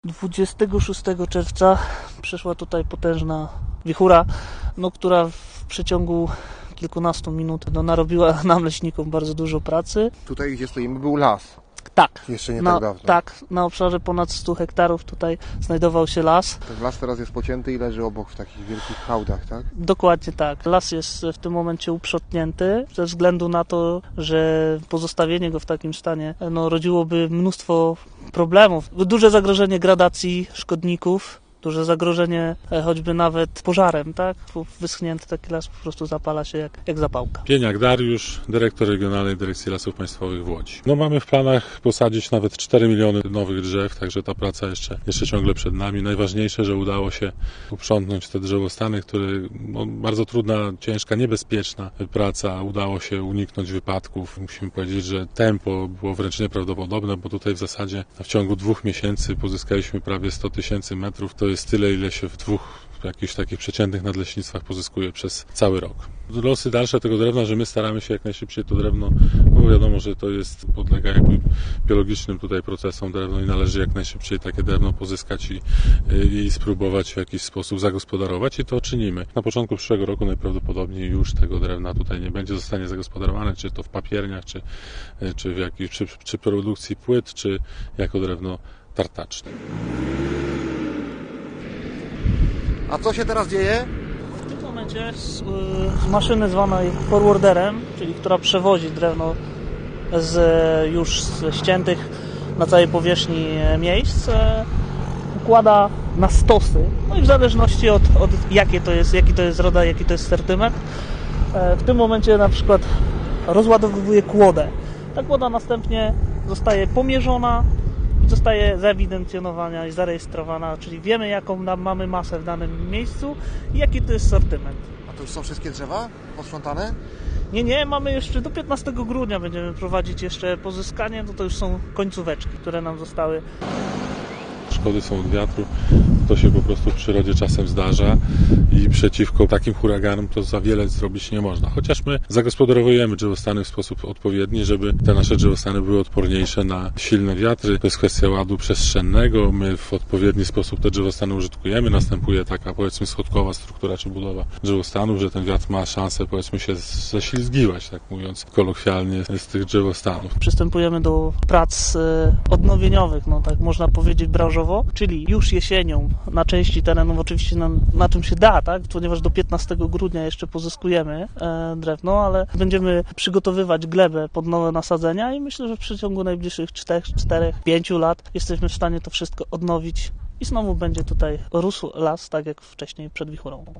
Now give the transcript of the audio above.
26 czerwca przyszła tutaj potężna wichura, która w przeciągu kilkunastu minut narobiła nam leśnikom bardzo dużo pracy. Tutaj, gdzie stoimy, był las. Tak. Jeszcze nie tak dawno. Tak, na obszarze ponad 100 hektarów tutaj znajdował się las. Ten las teraz jest pocięty i leży obok w takich wielkich hałdach, tak? Dokładnie tak. Las jest w tym momencie uprzątnięty ze względu na to, że pozostawienie go w takim stanie rodziłoby mnóstwo problemów. Duże zagrożenie gradacji szkodników, duże zagrożenie choćby nawet pożarem, tak? Wyschnięty taki las po prostu zapala się jak zapałka. Pieniak Dariusz, dyrektor Regionalnej Dyrekcji Lasów Państwowych w Łodzi. Mamy w planach posadzić nawet 4 miliony nowych drzew, także ta praca jeszcze ciągle przed nami. Najważniejsze, że udało się uprzątnąć te drzewostany, które bardzo trudna, ciężka, niebezpieczna praca. Udało się uniknąć wypadków. Musimy powiedzieć, że tempo było wręcz nieprawdopodobne, bo tutaj w zasadzie w ciągu 2 miesięcy pozyskaliśmy prawie 100 000 metrów. To jest tyle, ile się w 2 jakichś takich przeciętnych nadleśnictwach pozyskuje przez cały rok. Losy dalsze tego drewna, że my staramy się jak najszybciej to drewno, wiadomo, że to podlega jakby biologicznym tutaj procesom drewno i należy jak najszybciej takie drewno pozyskać i spróbować w jakiś sposób zagospodarować i to czynimy. Na początku przyszłego roku najprawdopodobniej już tego drewna tutaj nie będzie, zostanie zagospodarowane, czy to w papierniach, czy w przy produkcji płyt, czy jako drewno tartaczne. A co się teraz dzieje? W tym momencie z maszyny zwanej forwarderem, czyli która przewozi drewno już z ściętych na całej powierzchni miejsc, układa na stosy. I w zależności od jaki to jest rodzaj, jaki to jest sortyment, w tym momencie na przykład rozładowuje kłodę. Ta kłoda następnie zostaje pomierzona, zostaje zewidencjonowana i zarejestrowana, czyli wiemy, jaką mamy masę w danym miejscu i jaki to jest sortyment. A to już są wszystkie drzewa posprzątane? Nie, mamy jeszcze do 15 grudnia będziemy prowadzić jeszcze pozyskanie, to już są końcóweczki, które nam zostały. Szkody są od wiatru, to się po prostu w przyrodzie czasem zdarza i przeciwko takim huraganom to za wiele zrobić nie można. Chociaż my zagospodarowujemy drzewostany w sposób odpowiedni, żeby te nasze drzewostany były odporniejsze na silne wiatry. To jest kwestia ładu przestrzennego. My w odpowiedni sposób te drzewostany użytkujemy. Następuje taka, powiedzmy, schodkowa struktura czy budowa drzewostanów, że ten wiatr ma szansę, powiedzmy, się ześlizgiwać, tak mówiąc kolokwialnie, z tych drzewostanów. Przystępujemy do prac odnowieniowych, tak można powiedzieć branżowo, czyli już jesienią na części terenów, oczywiście na czym się da, tak? Ponieważ do 15 grudnia jeszcze pozyskujemy drewno, ale będziemy przygotowywać glebę pod nowe nasadzenia i myślę, że w przeciągu najbliższych 4, 5 lat jesteśmy w stanie to wszystko odnowić i znowu będzie tutaj rósł las, tak jak wcześniej przed wichurą.